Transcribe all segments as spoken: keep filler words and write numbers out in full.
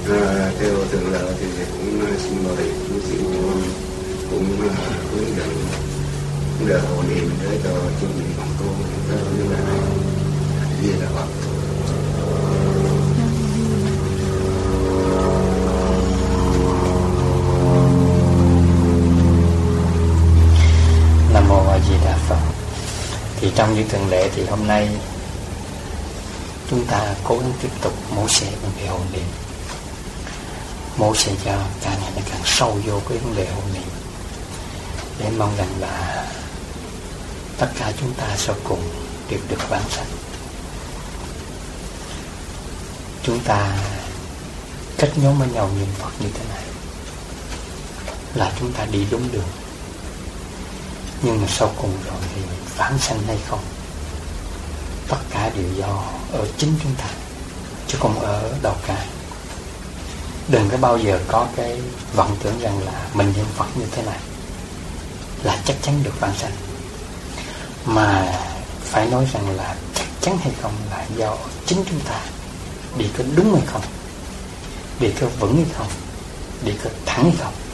À, theo thường lệ thì cũng xin mời chú sĩ cũng, cũng hướng dẫn vấn đề hộ niệm để cho chú vị bằng tu theo như là gì là Phật. Nam mô A Di Đà Phật. Thì trong những thường lệ thì hôm nay chúng ta cố gắng tiếp tục mổ xẻ vấn đề hộ niệm, mổ xẻ cho càng ngày nó càng sâu vô cái vấn đề hộ niệm, để mong rằng là tất cả chúng ta sau cùng đều được vãng sanh. Chúng ta kết nhóm với nhau niệm Phật như thế này là chúng ta đi đúng đường. Nhưng mà sau cùng rồi thì vãng sanh hay không, tất cả đều do ở chính chúng ta, chứ không ở đâu cả. Đừng có bao giờ có cái vọng tưởng rằng là mình niệm Phật như thế này là chắc chắn được vãng sanh, mà phải nói rằng là chắc chắn hay không là do chính chúng ta đi có đúng hay không, đi có vững hay không, đi có thẳng hay không.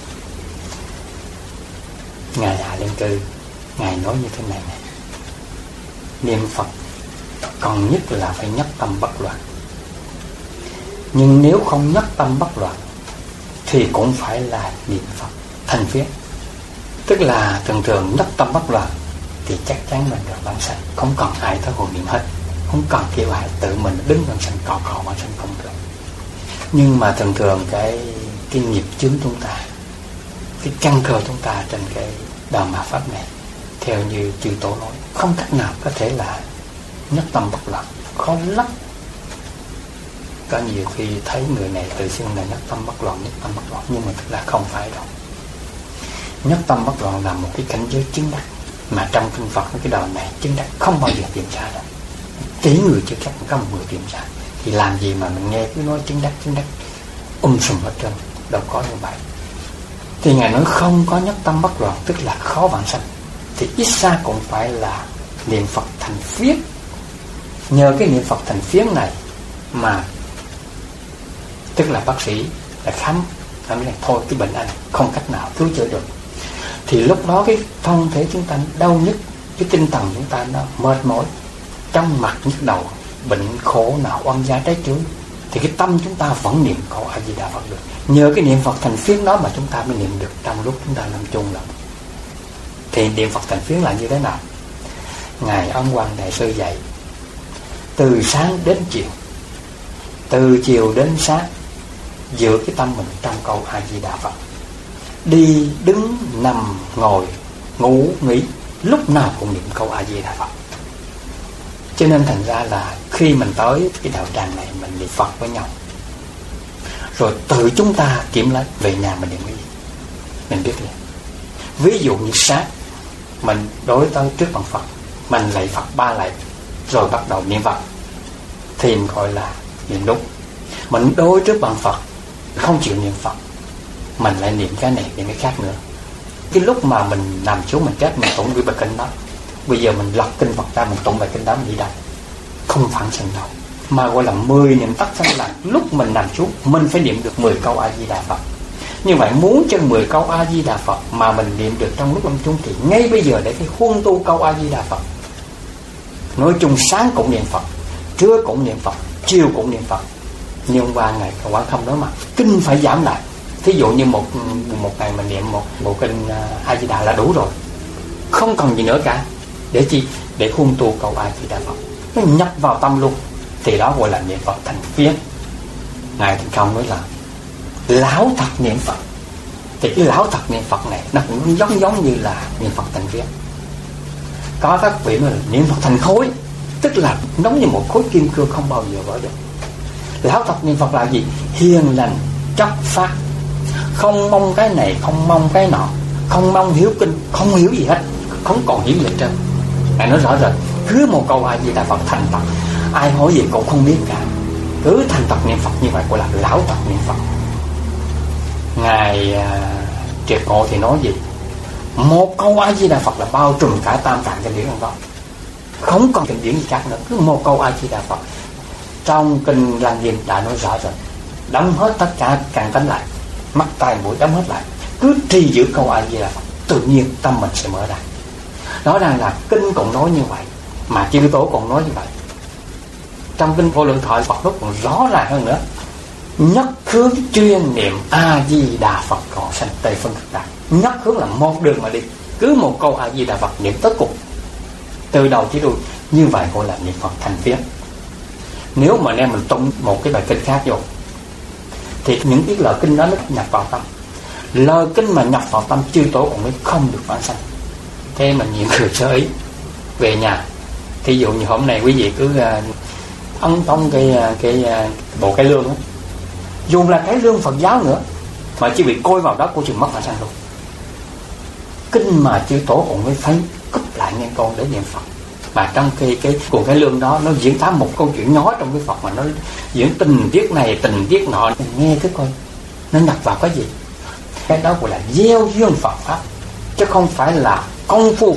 Ngài Hạ Liên Cư Ngài nói như thế này này: niệm Phật còn nhất là phải nhất tâm bất loạn. Nhưng nếu không nhất tâm bất loạn thì cũng phải là niệm Phật thành phiến. Tức là thường thường nhất tâm bất loạn thì chắc chắn mình được vãng sanh, không còn ai tới hộ niệm hết, không còn kêu ai, tự mình đứng vãng sanh, cò cò vãng sanh không được. Nhưng mà thường thường cái cái nghiệp chướng chúng ta, cái căn cơ chúng ta trên cái đạo mạt pháp này, theo như chư tổ nói, không cách nào có thể là nhất tâm bất loạn, khó lắm. Có nhiều khi thấy người này tự xưng là nhất tâm bất loạn, nhất tâm bất loạn, nhưng mà thực là không phải đâu. Nhất tâm bất loạn là một cái cảnh giới chứng đắc, mà trong kinh Phật cái đời này chứng đắc không bao giờ tìm ra đâu. Tỷ người chưa chắc có một người tìm ra. Thì làm gì mà mình nghe cứ nói chứng đắc chứng đắc um sùm hết trơn, đâu có như vậy. Thì Ngài nói không có nhất tâm bất loạn, tức là khó vãng sanh, thì ít xa cũng phải là niệm Phật thành phiến. Nhờ cái niệm Phật thành phiến này mà tức là bác sĩ đã khám khám là thôi cái bệnh anh không cách nào cứu chữa được, thì lúc đó cái thân thể chúng ta đau nhức, cái tinh thần chúng ta nó mệt mỏi, trong mặt nhức đầu, bệnh khổ nào oan gia trái chướng, thì cái tâm chúng ta vẫn niệm khổ A Di Đà Phật được. Nhờ cái niệm Phật thành phiến đó mà chúng ta mới niệm được trong lúc chúng ta nằm chung lắm. Thì niệm Phật thành phiến là như thế nào? Ngài Ấn Quang Đại Sư dạy từ sáng đến chiều, từ chiều đến sáng, giữ cái tâm mình trong câu A Di Đà Phật. Đi đứng nằm ngồi ngủ nghỉ, lúc nào cũng niệm câu A Di Đà Phật. Cho nên thành ra là khi mình tới cái đạo tràng này, mình niệm Phật với nhau, rồi tự chúng ta kiểm lấy về nhà mình niệm cái gì mình biết liền. Ví dụ như sáng mình đối tới trước bàn Phật, mình lạy Phật ba lạy rồi bắt đầu niệm Phật, thì mình gọi là niệm đúng. Mình đối trước bàn Phật không chịu niệm Phật, mình lại niệm cái này niệm cái khác nữa. Cái lúc mà mình nằm xuống mình chết, mình tụng cái bài kinh đó, bây giờ mình lật kinh Phật ra, mình tụng bài kinh đó, mình đi đâu không phản sanh đâu, mà gọi là mười niệm tắc sanh lạc. Lúc mình nằm xuống mình phải niệm được mười câu A Di Đà Phật. Như vậy muốn cho mười câu A Di Đà Phật mà mình niệm được trong lúc nằm chung, thì ngay bây giờ để cái huân tu câu A Di Đà Phật. Nói chung sáng cũng niệm Phật, trưa cũng niệm Phật, chiều cũng niệm Phật. Nhưng qua ngày Quán Thông nói mà kinh phải giảm lại. Thí dụ như một một ngày mình niệm một bộ kinh A Di Đà là đủ rồi, không cần gì nữa cả. Để chi? Để huân tu câu A Di Đà Phật, nó nhập vào tâm luôn. Thì đó gọi là niệm Phật thành phiến. Ngài Thành Công nói là lão thật niệm Phật. Thì cái lão thật niệm Phật này nó cũng giống giống như là niệm Phật thành phiến. Có các vị nói là niệm Phật thành khối, tức là giống như một khối kim cương không bao giờ vỡ được. Lão thật niệm Phật là gì? Hiền lành chất phát, không mong cái này, không mong cái nọ, không mong hiểu kinh, không hiểu gì hết, không còn hiểu gì hết trơn. Ngài nói rõ rồi, cứ một câu A Di Đà Phật thành thật, ai hỏi gì cũng không biết cả, cứ thành thật niệm Phật như vậy gọi là lão thật niệm Phật. Ngài à, Triệt Ngộ thì nói gì? Một câu A Di Đà Phật là bao trùm cả tam tạng kinh điển đó, không còn kinh điển gì khác nữa, cứ một câu A Di Đà Phật. Trong kinh Lăng Nghiêm đã nói rõ rồi, đóng hết tất cả càng tánh lại, mắt tai mũi đóng hết lại, cứ trì giữ câu A Di Đà Phật, tự nhiên tâm mình sẽ mở ra. Rõ ràng là kinh cũng nói như vậy, mà chư tổ cũng nói như vậy. Trong kinh Vô Lượng Thọ, Phật nói còn rõ ràng hơn nữa: nhất hướng chuyên niệm A Di Đà Phật còn sanh Tây Phương Cực Lạc. Nhất hướng là một đường mà đi, cứ một câu A Di Đà Phật niệm tới cùng, từ đầu chí đuôi. Như vậy gọi là niệm Phật thành phiến. Nếu mà em mình tụng một cái bài kinh khác vô, thì những cái lời kinh đó nó nhập vào tâm. Lời kinh mà nhập vào tâm, chư tổ cũng mới không được vãng sanh. Thế mà nhiều người sơ ý về nhà, thí dụ như hôm nay quý vị cứ uh, ấn tống cái cái uh, bộ cái lương đó, dù là cái lương Phật giáo nữa, mà chỉ bị coi vào đó cô chừng mất vãng sanh luôn. Kinh mà chư tổ cũng mới phải cúp lại nghe con để niệm Phật. Và trong cái cái cuốn cái lương đó, nó diễn tả một câu chuyện nhỏ trong cái Phật, mà nó diễn tình tiết này tình tiết nọ, nghe cứ coi nó nhập vào cái gì. Cái đó gọi là gieo duyên Phật pháp, chứ không phải là công phu.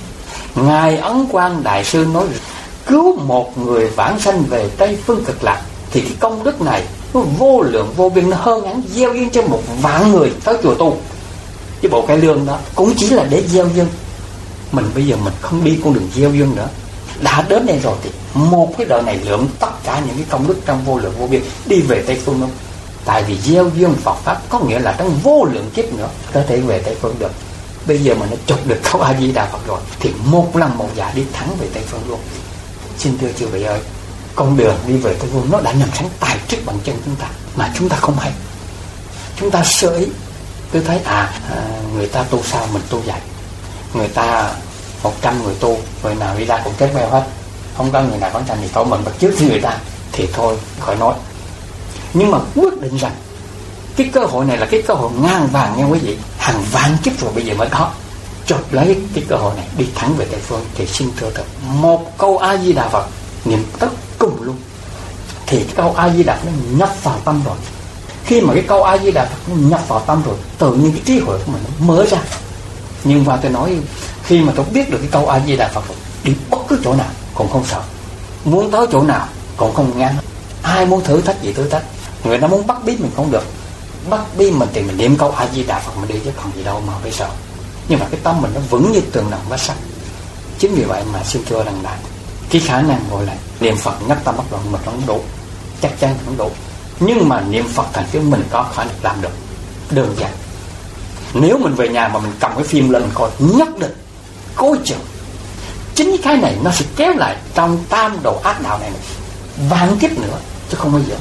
Ngài Ấn Quang Đại Sư nói cứu một người vãng sanh về Tây Phương Cực Lạc, thì cái công đức này nó vô lượng vô biên, nó hơn hắn gieo duyên cho một vạn người tới chùa tu. Cái bộ cái lương đó cũng chỉ là để gieo duyên. Mình bây giờ mình không đi con đường gieo duyên nữa, đã đến đây rồi thì một cái đời này lượng tất cả những cái công đức trong vô lượng vô biên đi về Tây Phương luôn. Tại vì gieo duyên Phật pháp có nghĩa là trong vô lượng kiếp nữa có thể về Tây Phương được. Bây giờ mà nó chụp được câu A Di Đà Phật rồi thì một lần một dạ đi thẳng về Tây Phương luôn. Xin thưa chư vị ơi, con đường đi về Tây Phương nó đã nằm sẵn tại trước bàn chân chúng ta, mà chúng ta không hay. Chúng ta sơ ý cứ thấy à, à người ta tu sao mình tu vậy. Người ta một trăm người tu, người nào đi ra cũng chết beo hết, không có người nào có thành thì thôi mình bắt chước với người ta thì thôi khỏi nói. Nhưng mà quyết định rằng cái cơ hội này là cái cơ hội ngàn vàng nha quý vị, hàng vạn kiếp rồi bây giờ mới có. Chộp lấy cái cơ hội này đi thẳng về Tây Phương thì xin thưa thật, một câu A Di Đà Phật niệm tất cùng luôn, thì cái câu A Di Đà nó nhập vào tâm rồi. Khi mà cái câu A Di Đà Phật nó nhập vào tâm rồi, tự nhiên cái trí huệ của mình nó mở ra. Nhưng mà tôi nói, khi mà tôi biết được cái câu A Di Đà Phật rồi, đi bất cứ chỗ nào cũng không sợ, muốn tới chỗ nào cũng không ngán. Ai muốn thử thách gì thử thách, người ta muốn bắt bí mình không được, bắt bí mình thì mình niệm câu A Di Đà Phật mình đi, chứ không gì đâu mà phải sợ. Nhưng mà cái tâm mình nó vững như tường đồng vách sắt. Chính vì vậy mà xin thưa rằng là cái khả năng gọi là niệm Phật nhất tâm bất loạn mình không đủ, chắc chắn không đủ. Nhưng mà niệm Phật thành phiến mình có khả năng làm được. Đơn giản, nếu mình về nhà mà mình cầm cái phim lên coi, nhất định coi chừng chính cái này nó sẽ kéo lại trong tam đồ ác đạo này vạn kiếp nữa, chứ không bao giờ.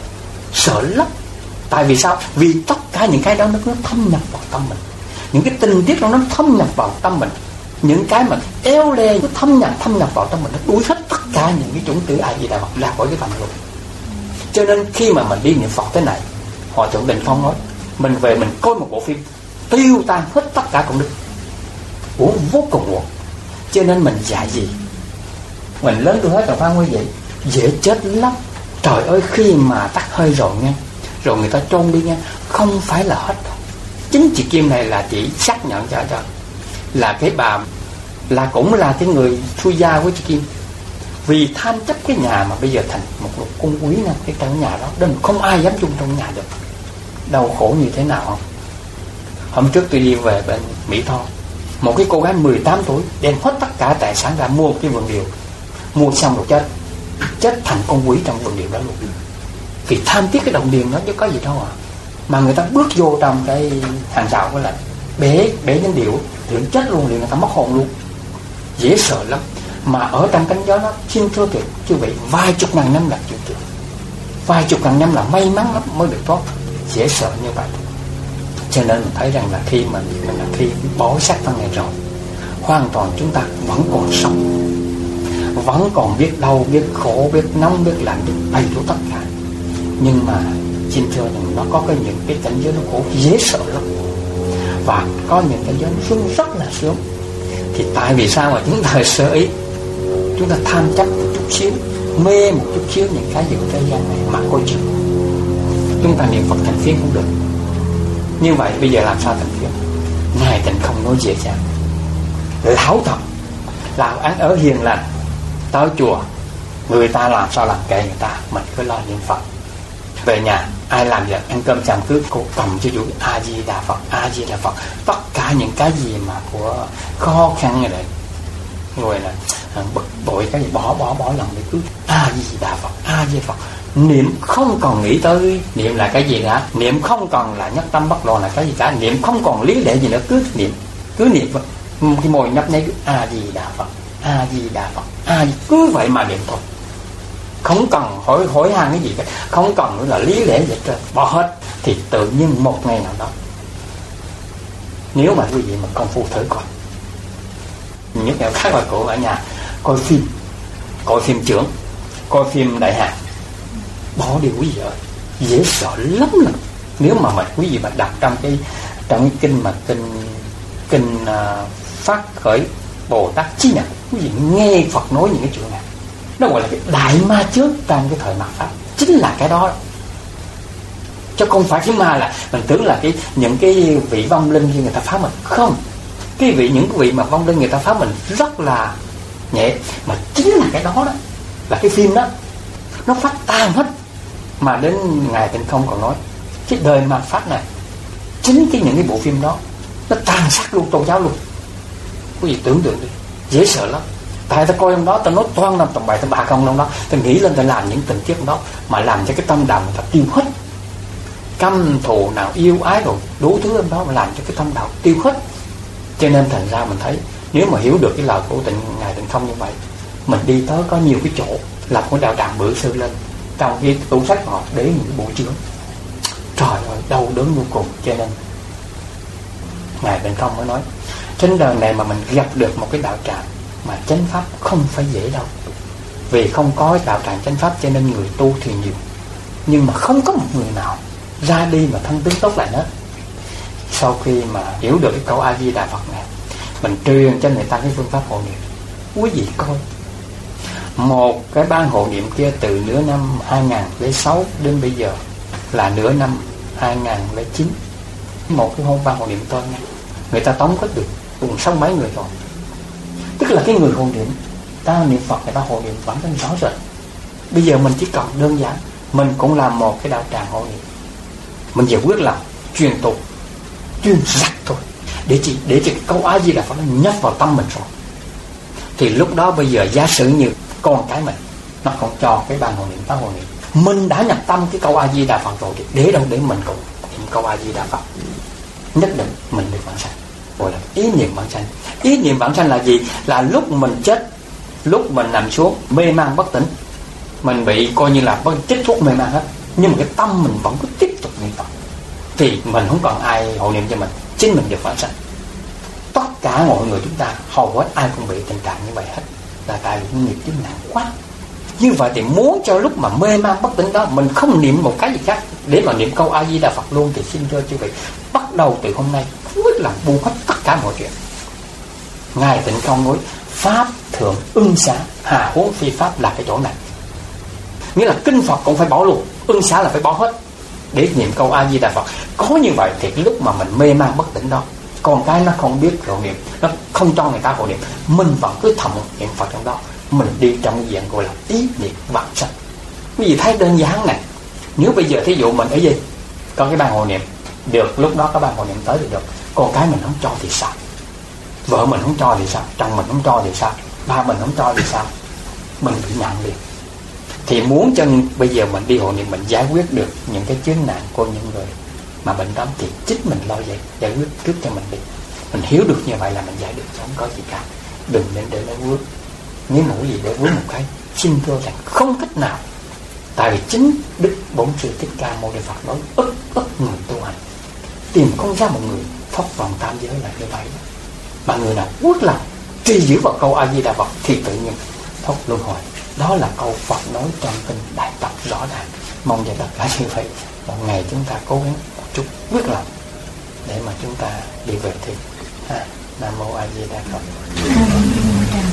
Sợ lắm. Tại vì sao? Vì tất cả những cái đó nó, nó thâm nhập vào tâm mình, những cái tình tiết đó nó thâm nhập vào tâm mình, những cái mà eo le nó thâm nhập thâm nhập vào tâm mình, nó đuổi hết tất cả những cái chủng tử A Di Đà Phật ra khỏi cái tâm luôn. Cho nên khi mà mình đi niệm Phật thế này, Hòa Thượng Định Phong nói mình về mình coi một bộ phim tiêu tan hết tất cả công đức, uổng vô cùng uổng. Cho nên mình dạy gì mình lớn tuổi hết rồi phải không quý vị, dễ chết lắm. Trời ơi, khi mà tắt hơi rồi nha, rồi người ta chôn đi nha, không phải là hết đâu. Chính chị Kim này là chị xác nhận cho cho là cái bà là cũng là cái người thui gia với chị Kim, vì tham chấp cái nhà mà bây giờ thành một lục cung quý nè, cái căn nhà đó nên không ai dám chung trong nhà được. Đau khổ như thế nào không? Hôm trước tôi đi về bên Mỹ Tho, một cái cô gái mười tám tuổi đem hết tất cả tài sản ra mua cái vườn điều, mua xong rồi chết, chết thành con quỷ trong vườn điều đó luôn. Vì tham tiếc cái đồng tiền đó chứ có gì đâu à. Mà người ta bước vô trong cái hàng rào với lại bể bể những điều liền chết luôn, liền người ta mất hồn luôn, dễ sợ lắm. Mà ở trong cánh gió nó xin thưa thiệt chứ vậy, vài chục ngàn năm là chuyện thường, vài chục ngàn năm là may mắn lắm mới được thoát, dễ sợ như vậy. Cho nên mình thấy rằng là khi mình mình là khi bỏ xác thân này rồi, hoàn toàn chúng ta vẫn còn sống, vẫn còn biết đau, biết khổ, biết nóng, biết lạnh, biết đầy đủ tất cả. Nhưng mà xin thưa rằng nó có cái những cái cảnh giới nó khổ dễ sợ lắm, và có những cảnh giới nó sướng rất là sướng. Thì tại vì sao mà chúng ta sơ ý, chúng ta tham chấp một chút xíu, mê một chút xíu những cái gì của thế gian này mà coi chừng chúng ta niệm Phật thành phiến cũng được. Như vậy bây giờ làm sao thành phiến? Ngài Tịnh không nói dễ dàng. Lão thật làm ăn ở hiền lành, tới chùa người ta làm sao làm kệ người ta, mình cứ lo niệm Phật. Về nhà ai làm việc ăn cơm xong cứ cô cầm cho chủ A Di Đà Phật, A Di Đà Phật, tất cả những cái gì mà của khó khăn này rồi là bực bội cái gì bỏ bỏ bỏ lòng để cứ A Di Đà Phật, A Di Đà Phật. Niệm không còn nghĩ tới niệm là cái gì cả, niệm không còn là nhất tâm bất loạn là cái gì cả, niệm không còn lý lẽ gì nữa, cứ niệm cứ niệm cái môi nhấp nháy cứ A Di Đà Phật, A Di Đà Phật, A Di, cứ vậy mà niệm thôi, không cần hỏi hỏi han cái gì cả, không cần nữa là lý lẽ gì hết, bỏ hết. Thì tự nhiên một ngày nào đó, nếu mà quý vị mà công phu thử coi, nhất ngày khác là cổ ở nhà coi phim, coi phim trưởng, coi phim đại hàn, bỏ đi quý vị ơi, dễ sợ lắm nè. Nếu mà mà quý vị mà đặt trong cái trong cái kinh mà kinh kinh uh, phát khởi Bồ Tát Chí Nhật, quý vị nghe Phật nói những cái chuyện này, nó gọi là cái đại ma trước trong cái thời mạt Pháp, chính là cái đó, chứ không phải cái ma là mình tưởng là cái những cái vị vong linh như người ta phá mình. Không, cái vị những cái vị mà vong linh người ta phá mình rất là nhẹ, mà chính là cái đó đó, là cái phim đó nó phát tan hết. Mà đến Ngài Tịnh Không còn nói cái đời mạt Pháp này, chính cái những cái bộ phim đó nó tàn sát luôn tôn giáo luôn. Quý vị tưởng tượng đi, dễ sợ lắm. Tại ta coi trong đó, ta nói toan năm tầm bậy tầm bạ không trong đó, ta nghĩ lên ta làm những tình tiết đó mà làm cho cái tâm đạo người ta tiêu hết, căm thù nào yêu ái rồi đủ thứ trong đó mà làm cho cái tâm đạo tiêu hết. Cho nên thành ra mình thấy, nếu mà hiểu được cái lời của tịnh Ngài Tịnh Không như vậy, mình đi tới có nhiều cái chỗ lập cái đạo tràng bự sư lên, trong cái tủ sách họ để những cái bộ chướng, trời ơi đau đớn vô cùng. Cho nên Ngài Tịnh Không mới nói, trên đời này mà mình gặp được một cái đạo tràng mà chánh pháp không phải dễ đâu. Vì không có đạo tràng chánh pháp cho nên người tu thì nhiều, nhưng mà không có một người nào ra đi mà thân tướng tốt lành hết. Sau khi mà hiểu được cái câu A Di Đà Phật này, mình truyền cho người ta cái phương pháp hộ niệm. Quý vị coi, một cái ban hộ niệm kia từ nửa năm hai nghìn lẻ sáu đến bây giờ là nửa năm hai nghìn lẻ chín, một cái ban hộ niệm thôi nha, người ta tống kết được cùng sáu mấy người rồi. Tức là cái người hộ niệm, ta niệm Phật người ta hộ niệm vẫn rất rõ rệt. Bây giờ mình chỉ cần đơn giản, mình cũng làm một cái đạo tràng hộ niệm, mình giải quyết là truyền tục, chuyên sạch thôi, để chỉ để cho cái câu A Di Đà Phật nó nhấp vào tâm mình rồi. Thì lúc đó bây giờ giả sử như con cái mình nó không cho cái ban hộ niệm ta hộ niệm, mình đã nhập tâm cái câu A Di Đà Phật rồi, thì để đâu để mình cũng niệm câu A Di Đà Phật, nhất định mình được vãng sanh. Gọi là ý niệm vãng sanh. Ý niệm vãng sanh là gì? Là lúc mình chết, lúc mình nằm xuống mê man bất tỉnh, mình bị coi như là chích thuốc mê man hết, nhưng mà cái tâm mình vẫn cứ tiếp tục niệm Phật, thì mình không còn ai hộ niệm cho mình, chính mình được vãng sanh. Tất cả mọi người chúng ta hầu hết ai cũng bị tình trạng như vậy hết, là tại vì nghiệp chướng nặng quá. Như vậy thì muốn cho lúc mà mê man bất tỉnh đó mình không niệm một cái gì khác, để mà niệm câu A Di Đà Phật luôn, thì xin thưa chư vị, bắt đầu từ hôm nay quyết là buông hết tất cả mọi chuyện. Ngài Tịnh Không nói pháp thượng ưng xá, hà huống phi pháp là cái chỗ này, nghĩa là kinh Phật cũng phải bỏ luôn, ưng xá là phải bỏ hết để niệm câu A Di Đà Phật. Có như vậy thì cái lúc mà mình mê man bất tỉnh đó, con cái nó không biết hộ niệm, nó không cho người ta hộ niệm, mình vẫn cứ thầm niệm Phật trong đó, mình đi trong diện gọi là ý niệm vãng sanh. Quý vị thấy đơn giản này. Nếu bây giờ thí dụ mình ở gì có cái ban hộ niệm được, lúc đó có ban hộ niệm tới thì được, con cái mình không cho thì sao, vợ mình không cho thì sao, chồng mình không cho thì sao, ba mình không cho thì sao, mình bị nặng liền. Thì muốn cho bây giờ mình đi hộ niệm, mình giải quyết được những cái chướng nạn của những người mà bệnh đó, thì chính mình lo vậy, giải quyết trước cho mình đi. Mình hiểu được như vậy là mình giải được, không có gì cả. Đừng nên để nó vướng. Nếu mà gì để vướng một cái, xin thưa rằng không cách nào. Tại vì chính Đức Bổn Sư Thích Ca Mâu Ni Phật nói ức ức người tu hành, tìm không ra một người thoát vòng tam giới là như vậy. Mà người nào quyết lòng trì giữ vào câu A Di Đà Phật thì tự nhiên thoát luân hồi. Đó là câu Phật nói trong kinh Đại Tập rõ ràng. Mong cho tất cả như vậy, một ngày chúng ta cố gắng một chút quyết lòng để mà chúng ta đi về thiền. Nam Mô A Di Đà Phật.